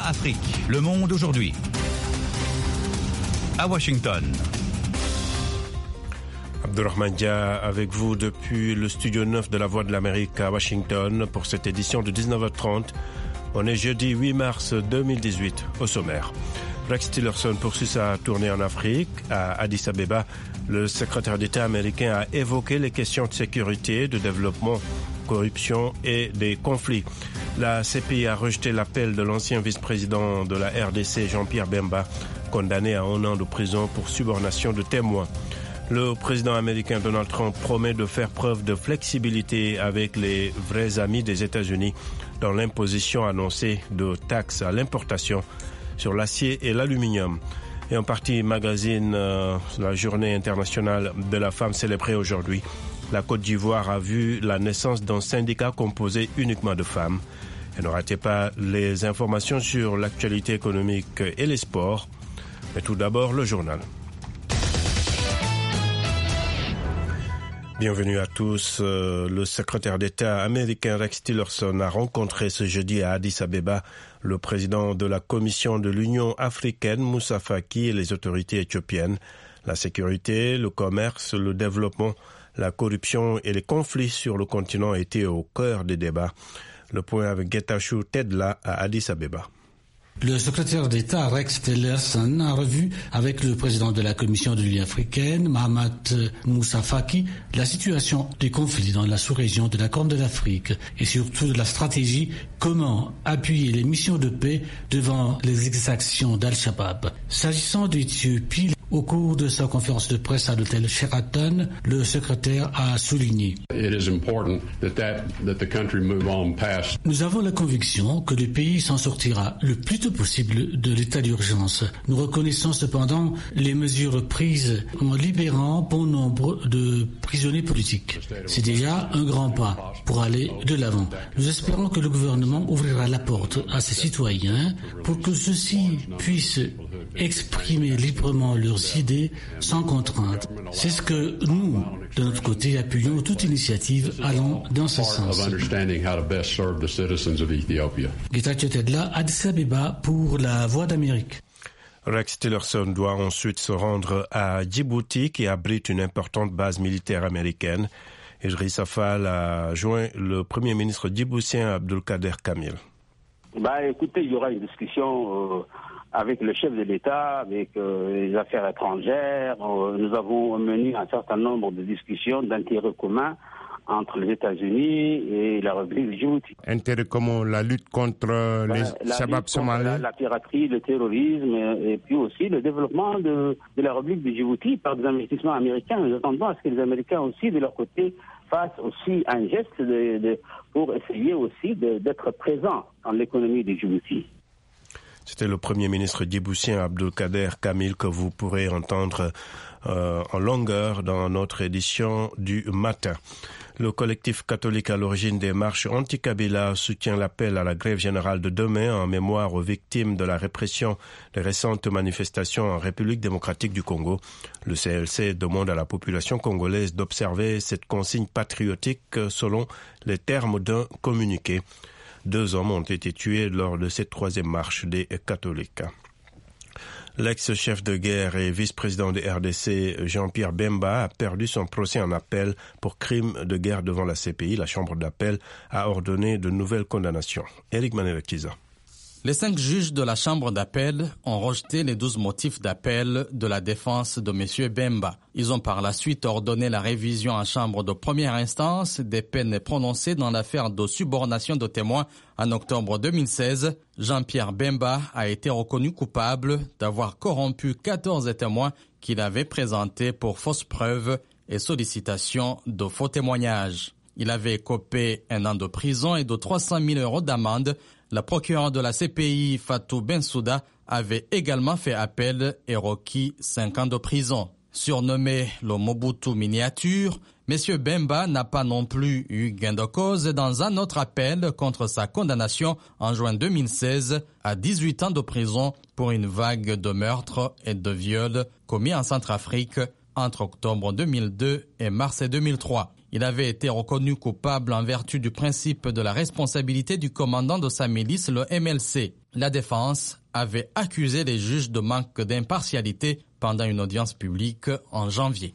Afrique, le monde aujourd'hui. À Washington. Abdurrahman Dia avec vous depuis le studio 9 de la Voix de l'Amérique à Washington pour cette édition de 19h30. On est jeudi 8 mars 2018 au sommaire. Rex Tillerson poursuit sa tournée en Afrique. À Addis Abeba, le secrétaire d'État américain a évoqué les questions de sécurité, de développement, corruption et des conflits. La CPI a rejeté l'appel de l'ancien vice-président de la RDC, Jean-Pierre Bemba, condamné à 1 an de prison pour subornation de témoins. Le président américain Donald Trump promet de faire preuve de flexibilité avec les vrais amis des États-Unis dans l'imposition annoncée de taxes à l'importation sur l'acier et l'aluminium. Et en partie magazine, la journée internationale de la femme célébrée aujourd'hui. La Côte d'Ivoire a vu la naissance d'un syndicat composé uniquement de femmes. Et ne ratez pas les informations sur l'actualité économique et les sports. Mais tout d'abord, le journal. Bienvenue à tous. Le secrétaire d'État américain Rex Tillerson a rencontré ce jeudi à Addis Abeba le président de la Commission de l'Union africaine, Moussa Faki, et les autorités éthiopiennes. La sécurité, le commerce, le développement, la corruption et les conflits sur le continent étaient au cœur des débats. Le point avec Getachew Tedla à Addis Abeba. Le secrétaire d'État Rex Tillerson a revu avec le président de la Commission de l'Union africaine, Mahamat Moussa Faki, la situation des conflits dans la sous-région de la Corne de l'Afrique et surtout de la stratégie comment appuyer les missions de paix devant les exactions d'Al-Shabaab. S'agissant d'Éthiopie, au cours de sa conférence de presse à l'hôtel Sheraton, le secrétaire a souligné: Nous avons la conviction que le pays s'en sortira le plus tôt possible de l'état d'urgence. Nous reconnaissons cependant les mesures prises en libérant bon nombre de prisonniers politiques. C'est déjà un grand pas pour aller de l'avant. Nous espérons que le gouvernement ouvrira la porte à ses citoyens pour que ceux-ci puissent exprimer librement leurs idées sans contrainte. C'est ce que nous, de notre côté, appuyons toute initiative allant dans ce sens. Getachew Tedla, Addis Abeba pour la Voix d'Amérique. Rex Tillerson doit ensuite se rendre à Djibouti, qui abrite une importante base militaire américaine. Idriss Affal a joint le premier ministre djiboutien Abdulkader Kamil. Écoutez, il y aura une discussion avec le chef de l'État, avec les affaires étrangères. Nous avons mené un certain nombre de discussions d'intérêt commun entre les États-Unis et la République de Djibouti. Intérêt commun, la lutte contre les Shabab somalais, la piraterie, le terrorisme et puis aussi le développement de la République de Djibouti par des investissements américains. Nous attendons à ce que les Américains aussi, de leur côté, fassent aussi un geste pour essayer aussi d'être présents dans l'économie de Djibouti. C'était le premier ministre djiboutien Abdulkader Kamil que vous pourrez entendre en longueur dans notre édition du matin. Le collectif catholique à l'origine des marches anti-Kabila soutient l'appel à la grève générale de demain en mémoire aux victimes de la répression des récentes manifestations en République démocratique du Congo. Le CLC demande à la population congolaise d'observer cette consigne patriotique selon les termes d'un communiqué. 2 hommes ont été tués lors de cette 3e marche des catholiques. L'ex-chef de guerre et vice-président de RDC, Jean-Pierre Bemba, a perdu son procès en appel pour crime de guerre devant la CPI. La chambre d'appel a ordonné de nouvelles condamnations. Éric Manelekiza. Les 5 juges de la chambre d'appel ont rejeté les 12 motifs d'appel de la défense de M. Bemba. Ils ont par la suite ordonné la révision en chambre de première instance des peines prononcées dans l'affaire de subornation de témoins en octobre 2016. Jean-Pierre Bemba a été reconnu coupable d'avoir corrompu 14 témoins qu'il avait présentés pour fausses preuves et sollicitation de faux témoignages. Il avait écopé 1 an de prison et de 300 000 € d'amende. La procureure de la CPI, Fatou Bensouda, avait également fait appel et requis 5 ans de prison. Surnommé le Mobutu miniature, M. Bemba n'a pas non plus eu gain de cause dans un autre appel contre sa condamnation en juin 2016 à 18 ans de prison pour une vague de meurtres et de viols commis en Centrafrique entre octobre 2002 et mars 2003. Il avait été reconnu coupable en vertu du principe de la responsabilité du commandant de sa milice, le MLC. La défense avait accusé les juges de manque d'impartialité pendant une audience publique en janvier.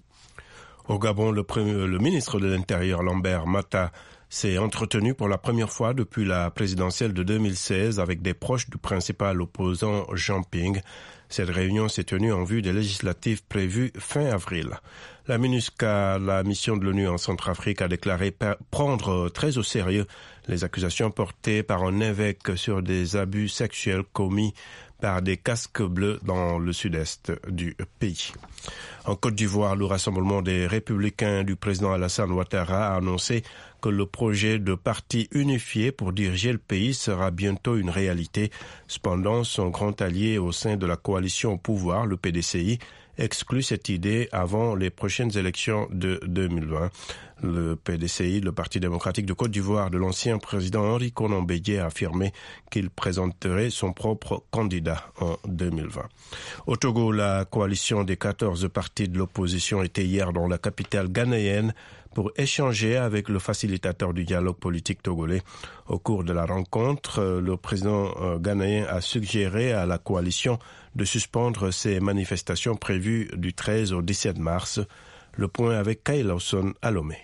Au Gabon, le ministre de l'Intérieur, Lambert Mata, s'est entretenu pour la première fois depuis la présidentielle de 2016 avec des proches du principal opposant Jean Ping. Cette réunion s'est tenue en vue des législatives prévues fin avril. La MINUSCA, la mission de l'ONU en Centrafrique, a déclaré prendre très au sérieux les accusations portées par un évêque sur des abus sexuels commis par des casques bleus dans le sud-est du pays. En Côte d'Ivoire, le Rassemblement des Républicains du président Alassane Ouattara a annoncé que le projet de parti unifié pour diriger le pays sera bientôt une réalité. Cependant, son grand allié au sein de la coalition au pouvoir, le PDCI, exclut cette idée avant les prochaines élections de 2020. Le PDCI, le Parti démocratique de Côte d'Ivoire de l'ancien président Henri Konan Bédié, a affirmé qu'il présenterait son propre candidat en 2020. Au Togo, la coalition des 14 partis de l'opposition était hier dans la capitale ghanéenne pour échanger avec le facilitateur du dialogue politique togolais. Au cours de la rencontre, le président ghanéen a suggéré à la coalition de suspendre ses manifestations prévues du 13 au 17 mars. Le point avec Kyle Lawson à Lomé.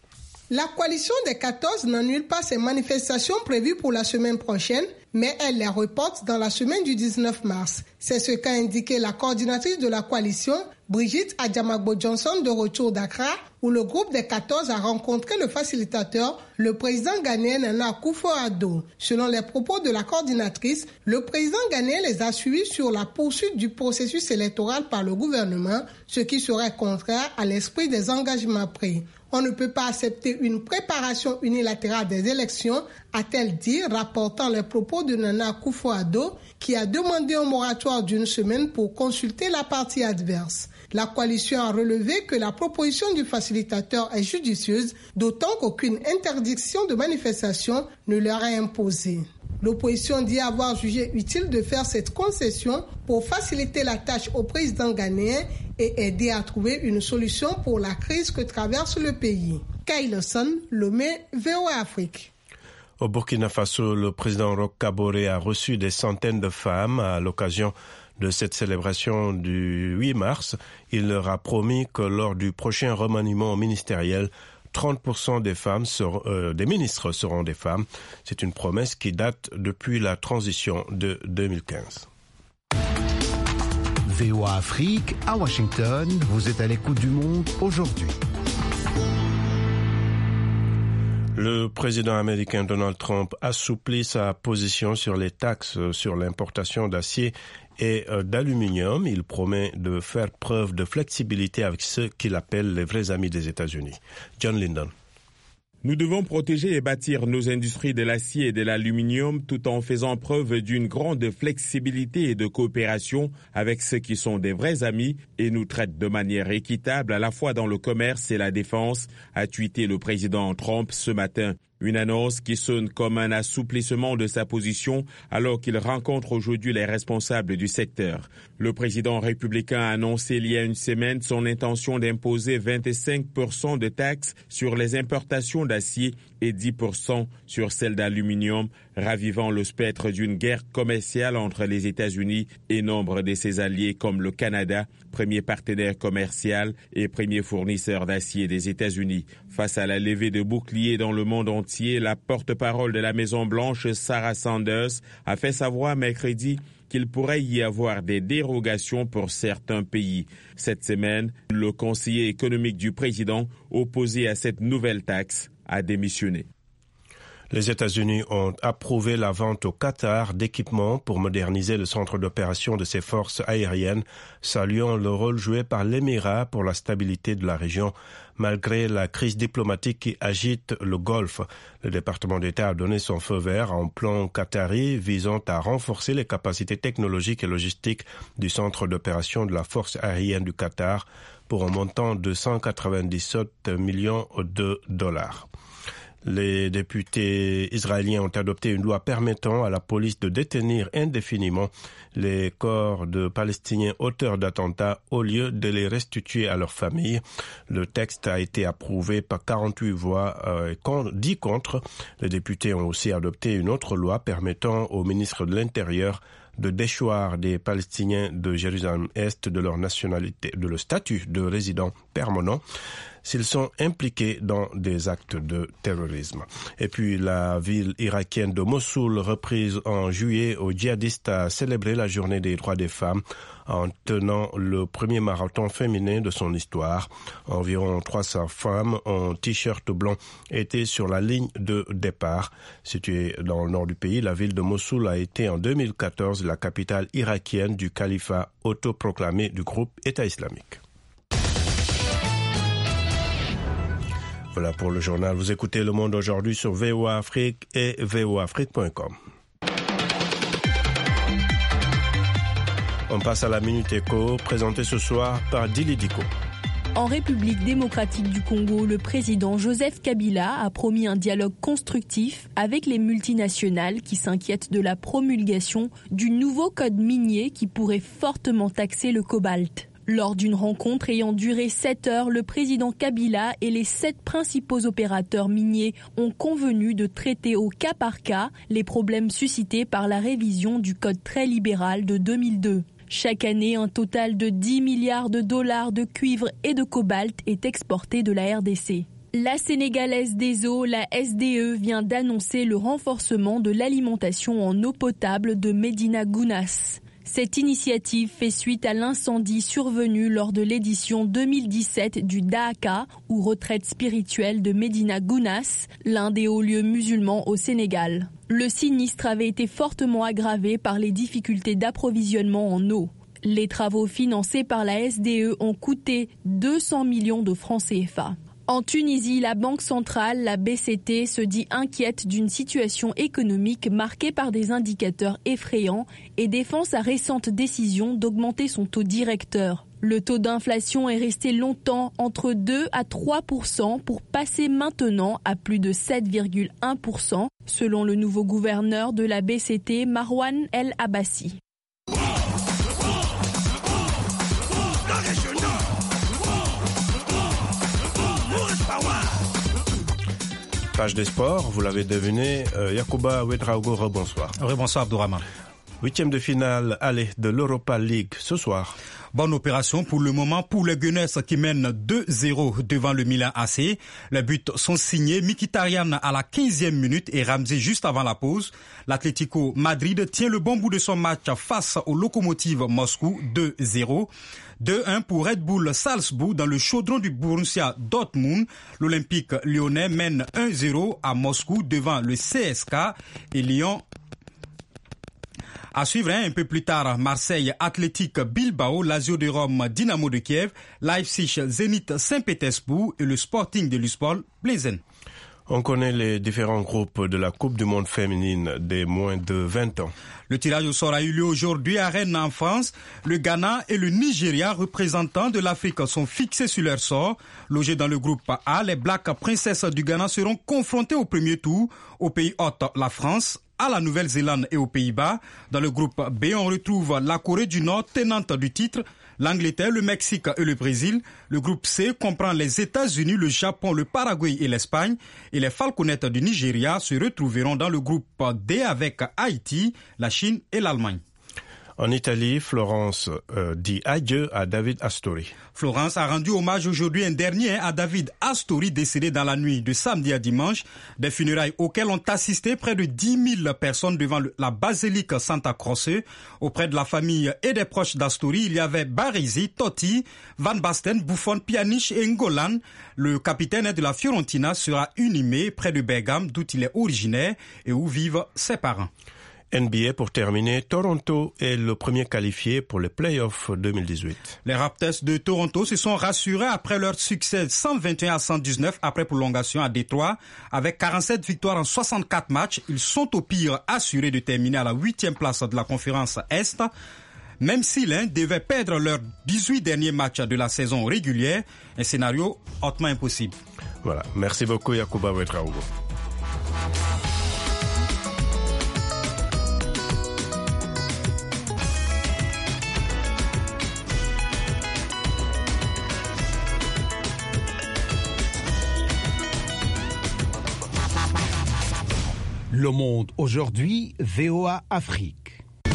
La coalition des 14 n'annule pas ses manifestations prévues pour la semaine prochaine, mais elle les reporte dans la semaine du 19 mars. C'est ce qu'a indiqué la coordinatrice de la coalition, Brigitte Adjamagbo-Johnson, de retour d'Accra, où le groupe des 14 a rencontré le facilitateur, le président ghanéen Nana Akufo-Addo. Selon les propos de la coordinatrice, le président ghanéen les a suivis sur la poursuite du processus électoral par le gouvernement, ce qui serait contraire à l'esprit des engagements pris. On ne peut pas accepter une préparation unilatérale des élections, a-t-elle dit, rapportant les propos de Nana Akufo-Addo, qui a demandé un moratoire d'une semaine pour consulter la partie adverse. La coalition a relevé que la proposition du facilitateur est judicieuse, d'autant qu'aucune interdiction de manifestation ne leur est imposée. L'opposition dit avoir jugé utile de faire cette concession pour faciliter la tâche au président ghanéen et aider à trouver une solution pour la crise que traverse le pays. Kyle Lawson, Lomé, VOA Afrique. Au Burkina Faso, le président Roch Kaboré a reçu des centaines de femmes à l'occasion de cette célébration du 8 mars. Il leur a promis que lors du prochain remaniement ministériel, 30% des ministres seront des femmes. C'est une promesse qui date depuis la transition de 2015. VOA Afrique, à Washington, vous êtes à l'écoute du monde aujourd'hui. Le président américain Donald Trump assouplit sa position sur les taxes sur l'importation d'acier et d'aluminium. Il promet de faire preuve de flexibilité avec ceux qu'il appelle les vrais amis des États-Unis. John Lyndon. Nous devons protéger et bâtir nos industries de l'acier et de l'aluminium tout en faisant preuve d'une grande flexibilité et de coopération avec ceux qui sont des vrais amis et nous traitent de manière équitable à la fois dans le commerce et la défense, a tweeté le président Trump ce matin. Une annonce qui sonne comme un assouplissement de sa position alors qu'il rencontre aujourd'hui les responsables du secteur. Le président républicain a annoncé il y a une semaine son intention d'imposer 25% de taxes sur les importations d'acier et 10% sur celles d'aluminium, ravivant le spectre d'une guerre commerciale entre les États-Unis et nombre de ses alliés comme le Canada, premier partenaire commercial et premier fournisseur d'acier des États-Unis. Face à la levée de boucliers dans le monde entier, la porte-parole de la Maison-Blanche, Sarah Sanders, a fait savoir mercredi qu'il pourrait y avoir des dérogations pour certains pays. Cette semaine, le conseiller économique du président, opposé à cette nouvelle taxe, a démissionné. Les États-Unis ont approuvé la vente au Qatar d'équipements pour moderniser le centre d'opération de ses forces aériennes, saluant le rôle joué par l'Émirat pour la stabilité de la région. Malgré la crise diplomatique qui agite le Golfe, le département d'État a donné son feu vert à un plan qatari visant à renforcer les capacités technologiques et logistiques du centre d'opération de la force aérienne du Qatar pour un montant de 197 millions de dollars. Les députés israéliens ont adopté une loi permettant à la police de détenir indéfiniment les corps de Palestiniens auteurs d'attentats au lieu de les restituer à leurs familles. Le texte a été approuvé par 48 voix, 10 contre. Les députés ont aussi adopté une autre loi permettant au ministre de l'Intérieur de déchoir des Palestiniens de Jérusalem-Est de leur nationalité, de leur statut de résident permanent s'ils sont impliqués dans des actes de terrorisme. Et puis la ville irakienne de Mossoul, reprise en juillet aux djihadistes, a célébré la journée des droits des femmes en tenant le premier marathon féminin de son histoire. Environ 300 femmes en t-shirt blanc étaient sur la ligne de départ. Située dans le nord du pays, la ville de Mossoul a été en 2014 la capitale irakienne du califat autoproclamé du groupe État islamique. Voilà pour le journal. Vous écoutez Le Monde aujourd'hui sur VOA Afrique et voaafrique.com. On passe à la Minute Éco, présentée ce soir par Dili Diko. En République démocratique du Congo, le président Joseph Kabila a promis un dialogue constructif avec les multinationales qui s'inquiètent de la promulgation du nouveau code minier qui pourrait fortement taxer le cobalt. Lors d'une rencontre ayant duré 7 heures, le président Kabila et les 7 principaux opérateurs miniers ont convenu de traiter au cas par cas les problèmes suscités par la révision du code très libéral de 2002. Chaque année, un total de 10 milliards de dollars de cuivre et de cobalt est exporté de la RDC. La Sénégalaise des eaux, la SDE, vient d'annoncer le renforcement de l'alimentation en eau potable de Médina Gounass. Cette initiative fait suite à l'incendie survenu lors de l'édition 2017 du Daaka, ou retraite spirituelle de Médina Gounass, l'un des hauts lieux musulmans au Sénégal. Le sinistre avait été fortement aggravé par les difficultés d'approvisionnement en eau. Les travaux financés par la SDE ont coûté 200 millions de francs CFA. En Tunisie, la Banque centrale, la BCT, se dit inquiète d'une situation économique marquée par des indicateurs effrayants et défend sa récente décision d'augmenter son taux directeur. Le taux d'inflation est resté longtemps entre 2 à 3% pour passer maintenant à plus de 7,1%, selon le nouveau gouverneur de la BCT, Marwan El Abbassi. Page des sports, vous l'avez deviné, Yacouba Ouedraogo, rebonsoir. Rebonsoir Abdourahmane. 8e de finale, allez, de l'Europa League ce soir. Bonne opération pour le moment pour les Gunners qui mènent 2-0 devant le Milan AC. Les buts sont signés Mkhitaryan à la 15e minute et Ramsey juste avant la pause. L'Atlético Madrid tient le bon bout de son match face au Lokomotiv Moscou 2-0. 2-1 pour Red Bull Salzbourg dans le chaudron du Borussia Dortmund. L'Olympique lyonnais mène 1-0 à Moscou devant le CSK et Lyon. À suivre un peu plus tard, Marseille, Athletic Bilbao, Lazio de Rome, Dynamo de Kiev, Leipzig, Zénith Saint-Pétersbourg et le Sporting de Luspol, Plzen. On connaît les différents groupes de la Coupe du Monde féminine des moins de 20 ans. Le tirage au sort a eu lieu aujourd'hui à Rennes en France. Le Ghana et le Nigeria, représentants de l'Afrique, sont fixés sur leur sort. Logés dans le groupe A, les Black Princesses du Ghana seront confrontés au premier tour. Au pays hôte, la France, à la Nouvelle-Zélande et aux Pays-Bas. Dans le groupe B, on retrouve la Corée du Nord, tenante du titre, l'Angleterre, le Mexique et le Brésil. Le groupe C comprend les États-Unis, le Japon, le Paraguay et l'Espagne. Et les Falconettes du Nigeria se retrouveront dans le groupe D avec Haïti, la Chine et l'Allemagne. En Italie, Florence dit adieu à David Astori. Florence a rendu hommage aujourd'hui un dernier à David Astori, décédé dans la nuit de samedi à dimanche. Des funérailles auxquelles ont assisté près de 10 000 personnes devant la basilique Santa Croce. Auprès de la famille et des proches d'Astori, il y avait Baresi, Totti, Van Basten, Buffon, Pjanic et Ngolan. Le capitaine de la Fiorentina sera inhumé près de Bergame, d'où il est originaire et où vivent ses parents. NBA pour terminer, Toronto est le premier qualifié pour les playoffs 2018. Les Raptors de Toronto se sont rassurés après leur succès 121-119 après prolongation à Détroit. Avec 47 victoires en 64 matchs, ils sont au pire assurés de terminer à la 8e place de la conférence Est. Même si l'un devait perdre leurs 18 derniers matchs de la saison régulière, un scénario hautement impossible. Voilà, merci beaucoup Yacouba Ouedraogo. Le Monde aujourd'hui, VOA Afrique.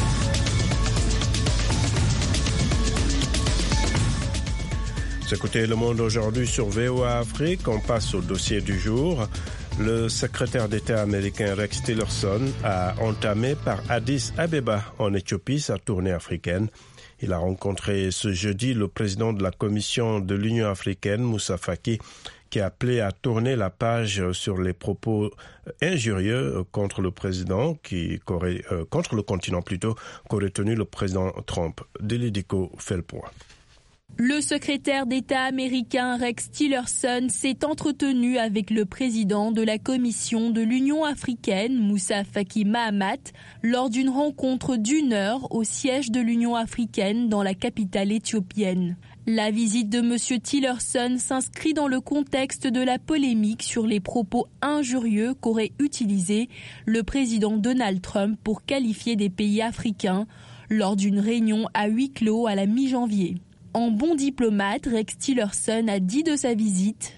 Écoutez Le Monde aujourd'hui sur VOA Afrique. On passe au dossier du jour. Le secrétaire d'État américain Rex Tillerson a entamé par Addis Abeba en Éthiopie sa tournée africaine. Il a rencontré ce jeudi le président de la Commission de l'Union africaine, Moussa Faki, qui a appelé à tourner la page sur les propos injurieux contre le président, contre le continent plutôt, qu'aurait tenu le président Trump. Delidiko fait le point. Le secrétaire d'État américain Rex Tillerson s'est entretenu avec le président de la Commission de l'Union africaine, Moussa Faki Mahamat, lors d'une rencontre d'1 heure au siège de l'Union africaine dans la capitale éthiopienne. La visite de M. Tillerson s'inscrit dans le contexte de la polémique sur les propos injurieux qu'aurait utilisé le président Donald Trump pour qualifier des pays africains lors d'une réunion à huis clos à la mi-janvier. En bon diplomate, Rex Tillerson a dit de sa visite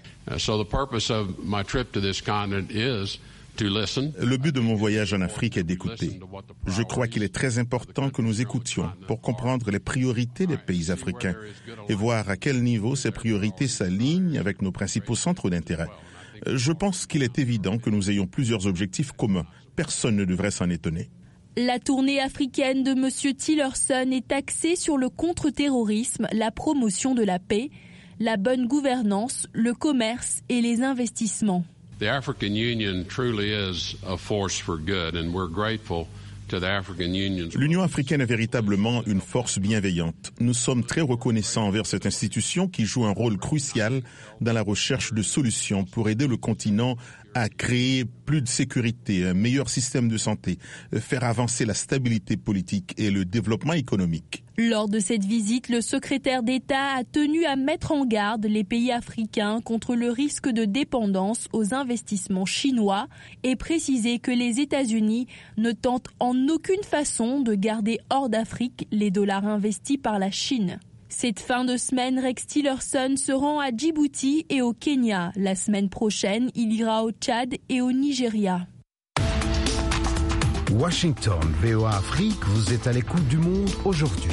Le but de mon voyage en Afrique est d'écouter. Je crois qu'il est très important que nous écoutions pour comprendre les priorités des pays africains et voir à quel niveau ces priorités s'alignent avec nos principaux centres d'intérêt. Je pense qu'il est évident que nous ayons plusieurs objectifs communs. Personne ne devrait s'en étonner. La tournée africaine de M. Tillerson est axée sur le contre-terrorisme, la promotion de la paix, la bonne gouvernance, le commerce et les investissements. The African Union truly is a force for good, and we're grateful to the African Union. L'Union africaine est véritablement une force bienveillante. Nous sommes très reconnaissants envers cette institution qui joue un rôle crucial dans la recherche de solutions pour aider le continent à créer plus de sécurité, un meilleur système de santé, faire avancer la stabilité politique et le développement économique. Lors de cette visite, le secrétaire d'État a tenu à mettre en garde les pays africains contre le risque de dépendance aux investissements chinois et précisé que les États-Unis ne tentent en aucune façon de garder hors d'Afrique les dollars investis par la Chine. Cette fin de semaine, Rex Tillerson se rend à Djibouti et au Kenya. La semaine prochaine, il ira au Tchad et au Nigeria. Washington, VOA Afrique, vous êtes à l'écoute du monde aujourd'hui.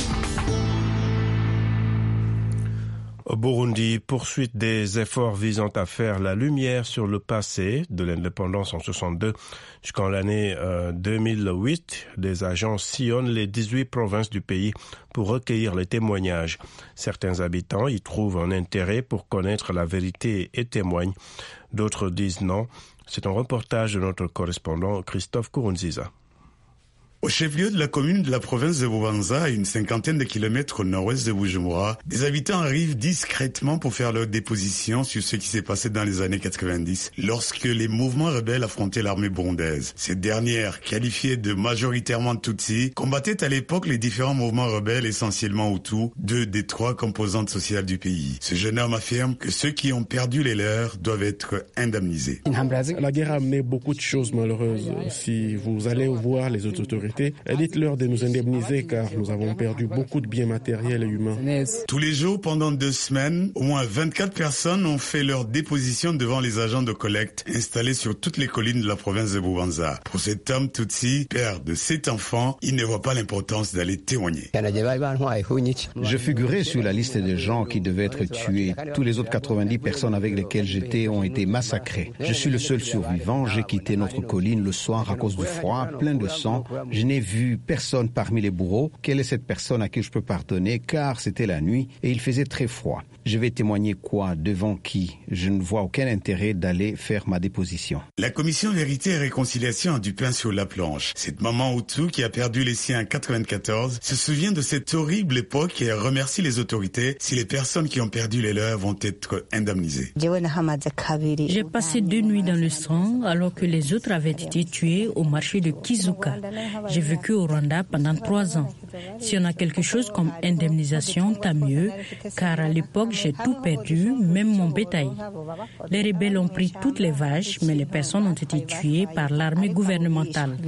Au Burundi, poursuite des efforts visant à faire la lumière sur le passé de l'indépendance en 62 jusqu'en l'année 2008. Des agents sillonnent les 18 provinces du pays pour recueillir les témoignages. Certains habitants y trouvent un intérêt pour connaître la vérité et témoignent. D'autres disent non. C'est un reportage de notre correspondant Christophe Kourounziza. Au chef-lieu de la commune de la province de Bubanza, à une 50aine de kilomètres au nord-ouest de Bujumbura, des habitants arrivent discrètement pour faire leur déposition sur ce qui s'est passé dans les années 90, lorsque les mouvements rebelles affrontaient l'armée burundaise. Cette dernière, qualifiée de majoritairement Tutsi, combattait à l'époque les différents mouvements rebelles, essentiellement Hutus, deux des trois composantes sociales du pays. Ce jeune homme affirme que ceux qui ont perdu les leurs doivent être indemnisés. La guerre a amené beaucoup de choses malheureuses. Si vous allez voir les autorités, dites-leur de nous indemniser car nous avons perdu beaucoup de biens matériels et humains. Tous les jours, pendant 2 semaines, au moins 24 personnes ont fait leur déposition devant les agents de collecte installés sur toutes les collines de la province de Bubanza. Pour cet homme Tutsi, père de 7 enfants, il ne voit pas l'importance d'aller témoigner. Je figurais sur la liste des gens qui devaient être tués. Tous les autres 90 personnes avec lesquelles j'étais ont été massacrées. Je suis le seul survivant. J'ai quitté notre colline le soir à cause du froid, plein de sang. Je n'ai vu personne parmi les bourreaux. Quelle est cette personne à qui je peux pardonner? Car c'était la nuit et il faisait très froid. Je vais témoigner quoi? Devant qui? Je ne vois aucun intérêt d'aller faire ma déposition. La commission Vérité et Réconciliation a du pain sur la planche. Cette maman Hutu qui a perdu les siens en 94 se souvient de cette horrible époque et remercie les autorités si les personnes qui ont perdu les leurs vont être indemnisées. J'ai passé 2 nuits dans le sang alors que les autres avaient été tués au marché de Kizuka. J'ai vécu au Rwanda pendant 3 ans. Si on a quelque chose comme indemnisation, tant mieux, car à l'époque, j'ai tout perdu, même mon bétail. Les rebelles ont pris toutes les vaches, mais les personnes ont été tuées par l'armée gouvernementale.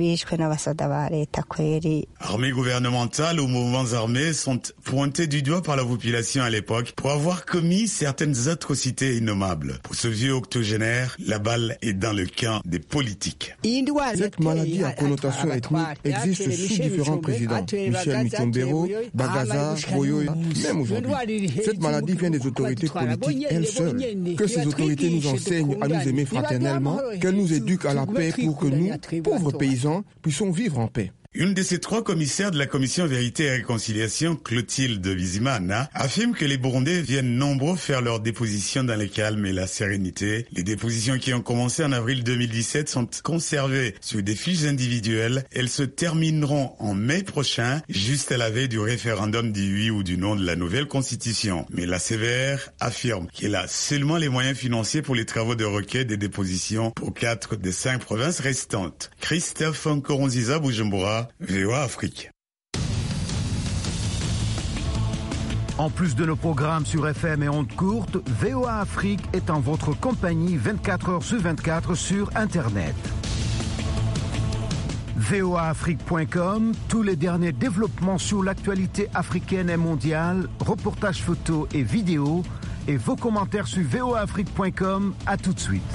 Armée gouvernementale ou mouvements armés sont pointés du doigt par la population à l'époque pour avoir commis certaines atrocités innommables. Pour ce vieux octogénaire, la balle est dans le camp des politiques. Cette maladie à connotation ethnique existe sous différents présidents. Michel Mitombero, Bagaza, Boyo, même aujourd'hui. Cette maladie vient des autorités politiques elles seules. Que ces autorités nous enseignent à nous aimer fraternellement, qu'elles nous éduquent à la paix pour que nous, pauvres paysans, puissions vivre en paix. Une de ces 3 commissaires de la Commission Vérité et Réconciliation, Clotilde Bizimana, affirme que les Burundais viennent nombreux faire leurs dépositions dans le calme et la sérénité. Les dépositions qui ont commencé en avril 2017 sont conservées sur des fiches individuelles. Elles se termineront en mai prochain, juste à la veille du référendum du oui ou du non de la nouvelle constitution. Mais la CVR affirme qu'elle a seulement les moyens financiers pour les travaux de requête des dépositions pour 4 des 5 provinces restantes. Christophe Nkurunziza, Bujumbura, VOA Afrique. En plus de nos programmes sur FM et ondes courtes, VOA Afrique est en votre compagnie 24 heures sur 24 sur Internet. voaafrique.com, tous les derniers développements sur l'actualité africaine et mondiale, reportages photos et vidéos, et vos commentaires sur voaafrique.com. À tout de suite.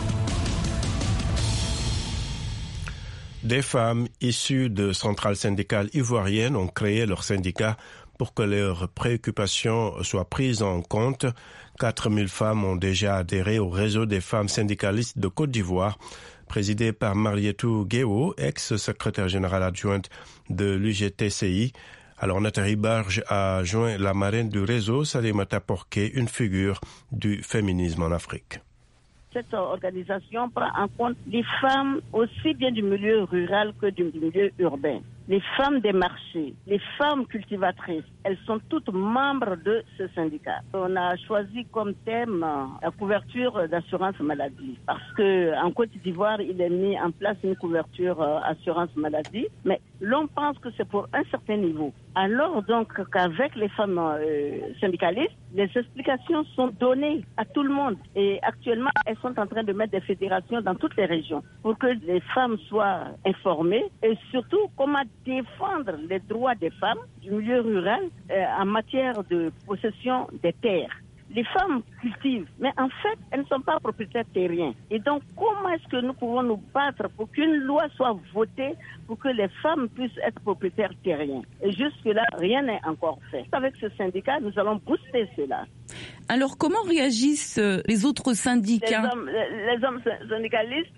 Des femmes issues de centrales syndicales ivoiriennes ont créé leur syndicat pour que leurs préoccupations soient prises en compte. 4000 femmes ont déjà adhéré au réseau des femmes syndicalistes de Côte d'Ivoire, présidé par Marietou Guéo, ex-secrétaire générale adjointe de l'UGTCI. Alors Nathalie Barge a joint la marraine du réseau, Salimata Porqué, une figure du féminisme en Afrique. Cette organisation prend en compte les femmes aussi bien du milieu rural que du milieu urbain. Les femmes des marchés, les femmes cultivatrices, elles sont toutes membres de ce syndicat. On a choisi comme thème la couverture d'assurance maladie parce que en Côte d'Ivoire, il est mis en place une couverture assurance maladie, mais l'on pense que c'est pour un certain niveau. Alors donc qu'avec les femmes syndicalistes, les explications sont données à tout le monde et actuellement, elles sont en train de mettre des fédérations dans toutes les régions pour que les femmes soient informées et surtout comment défendre les droits des femmes du milieu rural en matière de possession des terres. Les femmes cultivent, mais en fait, elles ne sont pas propriétaires terriens. Et donc, comment est-ce que nous pouvons nous battre pour qu'une loi soit votée pour que les femmes puissent être propriétaires terriens? Et jusque-là, rien n'est encore fait. Avec ce syndicat, nous allons booster cela. Alors, comment réagissent les autres syndicats? Les hommes syndicalistes,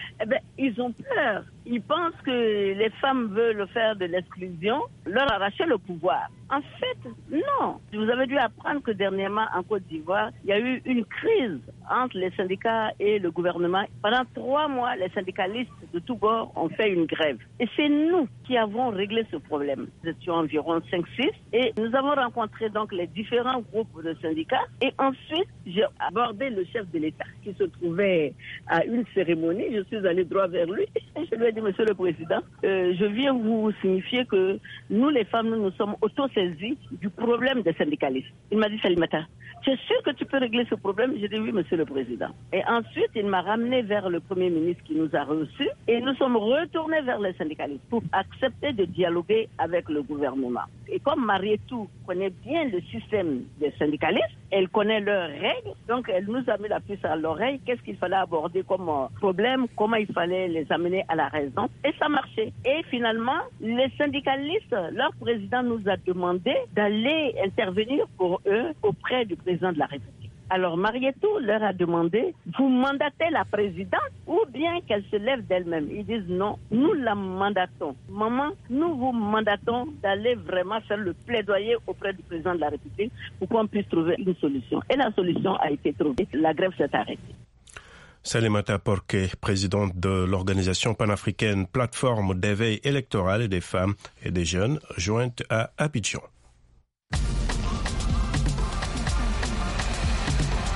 ils ont peur. Ils pensent que les femmes veulent faire de l'exclusion, leur arracher le pouvoir. En fait, non. Vous avez dû apprendre que dernièrement, en Côte d'Ivoire, il y a eu une crise entre les syndicats et le gouvernement. Pendant 3 mois, les syndicalistes de tous bords ont fait une grève. Et c'est nous qui avons réglé ce problème. Nous étions environ 5-6 et nous avons rencontré donc les différents groupes de syndicats. Et ensuite, j'ai abordé le chef de l'État qui se trouvait à une cérémonie. Je suis allé droit vers lui. Je lui ai dit, Monsieur le Président, je viens vous signifier que nous, les femmes, nous sommes auto-saisies du problème des syndicalistes. Il m'a dit, Salimata, tu es sûr que tu peux régler ce problème? J'ai dit oui, Monsieur le Président. Et ensuite, il m'a ramené vers le Premier ministre qui nous a reçus et nous sommes retournés vers les syndicalistes pour accepter de dialoguer avec le gouvernement. Et comme Marietou connaît bien le système des syndicalistes, elle connaît leurs règles, donc elle nous a mis la puce à l'oreille, qu'est-ce qu'il fallait aborder comme problème, comment il fallait les amener à la raison, et ça marchait. Et finalement, les syndicalistes, leur président nous a demandé d'aller intervenir pour eux auprès du président de la République. Alors Marietou leur a demandé, vous mandatez la présidente ou bien qu'elle se lève d'elle-même? Ils disent non, nous la mandatons. Maman, nous vous mandatons d'aller vraiment faire le plaidoyer auprès du président de la République pour qu'on puisse trouver une solution. Et la solution a été trouvée. La grève s'est arrêtée. Salimata Porqué, présidente de l'organisation panafricaine Plateforme d'éveil électoral et des femmes et des jeunes, jointe à Abidjan.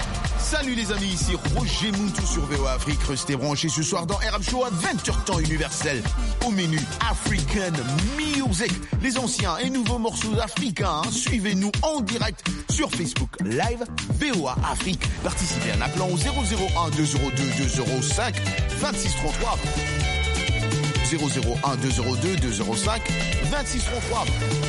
Salut les amis, ici Roger Moutou sur VOA Afrique. Restez branchés ce soir dans RM Show à 20h temps universel. Au menu African Music, les anciens et nouveaux morceaux africains. Suivez-nous en direct sur Facebook Live VOA Afrique. Participez en appelant au 001 202 205 2633. 001 202 205 2633.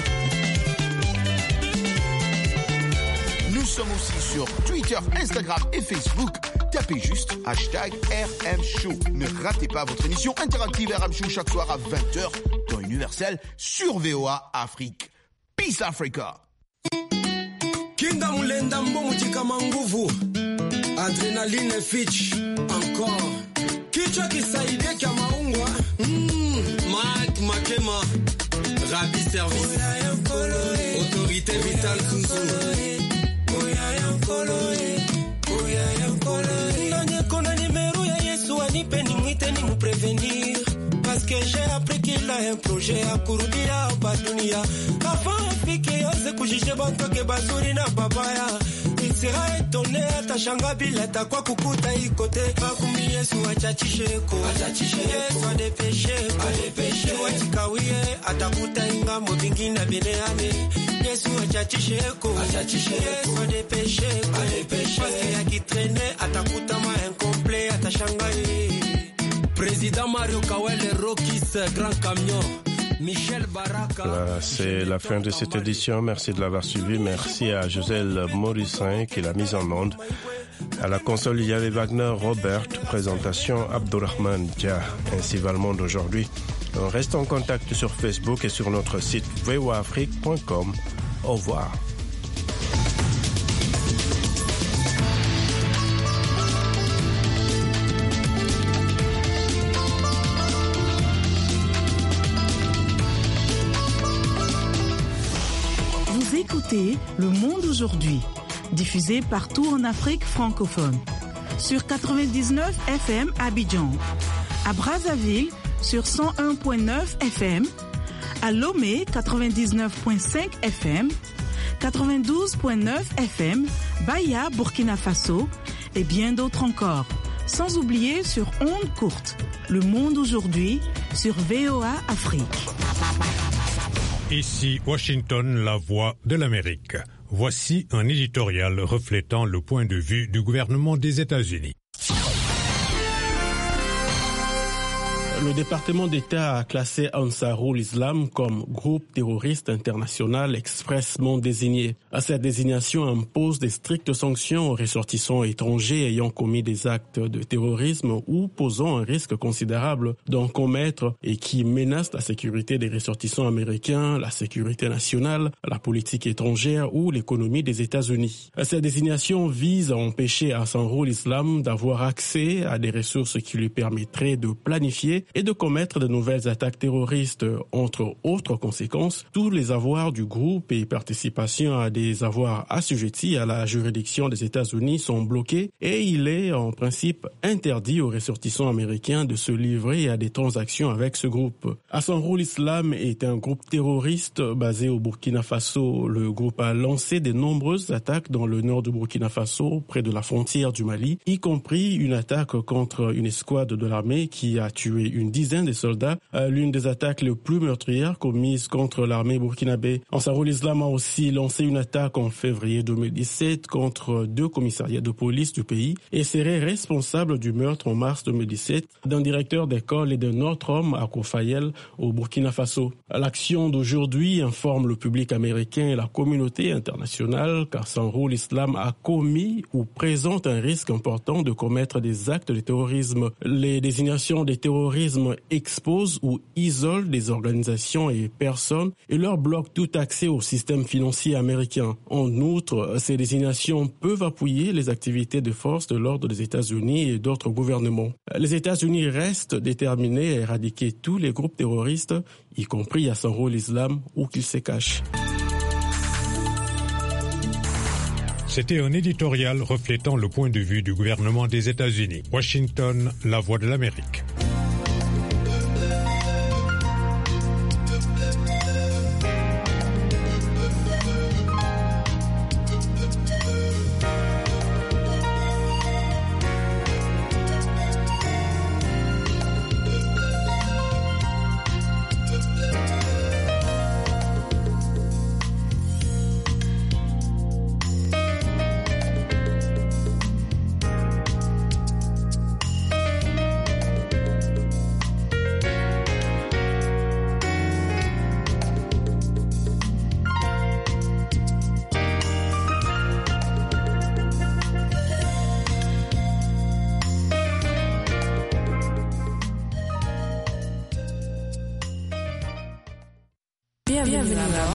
Nous sommes aussi sur Twitter, Instagram et Facebook. Tapez juste #RM Show. Ne ratez pas votre émission interactive RM Show chaque soir à 20h dans Universel sur VOA Afrique. Peace Africa. Kinda mulenda mbomuti kama nguvu. Adrenaline Fitch encore. Kichwa kisaidie kama ungwa. Mike Makema. Rabi Service. Autorité Vitale Zouzou. Kona numéro ya Yesu anipe nimwite ni muprevenir parce que j'ai appris qu'il a un projet à kurudia hapa dunia avant afike yoze kujije bantoke bazuri na babaya il sera étonné atashanga bila takwa kukuta ikote akumi Yesu achachisheko Yesu adepeshe wachikawie atakuta ingambo vingine bineane Yesu achachisheko Yesu adepeshe parce qu'il a qui traîner atakuta ma incomplet atashanga Président Mario Kawele Rokis Grand Camion Michel Baraka. Voilà, c'est la fin de cette édition. Merci de l'avoir suivi. Merci à Joselle Morissin qui l'a mise en onde. À la console, il y avait Wagner Robert. Présentation Abdourahman Dia. Ainsi va le monde aujourd'hui. On reste en contact sur Facebook et sur notre site voaafrique.com. Au revoir. Écoutez Le Monde aujourd'hui, diffusé partout en Afrique francophone. Sur 99 FM à Abidjan, à Brazzaville sur 101.9 FM, à Lomé 99.5 FM, 92.9 FM, Baya, Burkina Faso et bien d'autres encore. Sans oublier sur ondes courtes, Le Monde aujourd'hui sur VOA Afrique. Ici Washington, la voix de l'Amérique. Voici un éditorial reflétant le point de vue du gouvernement des États-Unis. Le département d'État a classé Ansarul Islam comme groupe terroriste international expressément désigné. Cette désignation impose des strictes sanctions aux ressortissants étrangers ayant commis des actes de terrorisme ou posant un risque considérable d'en commettre et qui menacent la sécurité des ressortissants américains, la sécurité nationale, la politique étrangère ou l'économie des États-Unis. Cette désignation vise à empêcher Ansarul Islam d'avoir accès à des ressources qui lui permettraient de planifier et de commettre de nouvelles attaques terroristes. Entre autres conséquences, tous les avoirs du groupe et participation à des avoirs assujettis à la juridiction des États-Unis sont bloqués et il est en principe interdit aux ressortissants américains de se livrer à des transactions avec ce groupe. Ansarul Islam est un groupe terroriste basé au Burkina Faso. Le groupe a lancé de nombreuses attaques dans le nord du Burkina Faso, près de la frontière du Mali, y compris une attaque contre une escouade de l'armée qui a tué une dizaine de soldats, l'une des attaques les plus meurtrières commises contre l'armée burkinabé. Ansarul Islam a aussi lancé une attaque en février 2017 contre 2 commissariats de police du pays et serait responsable du meurtre en mars 2017 d'un directeur d'école et d'un autre homme à Koufayel au Burkina Faso. L'action d'aujourd'hui informe le public américain et la communauté internationale qu'Ansarul Islam a commis ou présente un risque important de commettre des actes de terrorisme. Les désignations des terrorismes exposent ou isolent des organisations et personnes et leur bloquent tout accès au système financier américain. En outre, ces désignations peuvent appuyer les activités des forces de l'ordre des États-Unis et d'autres gouvernements. Les États-Unis restent déterminés à éradiquer tous les groupes terroristes, y compris Ansarul Islam, où qu'ils se cachent. C'était un éditorial reflétant le point de vue du gouvernement des États-Unis. Washington, la voix de l'Amérique.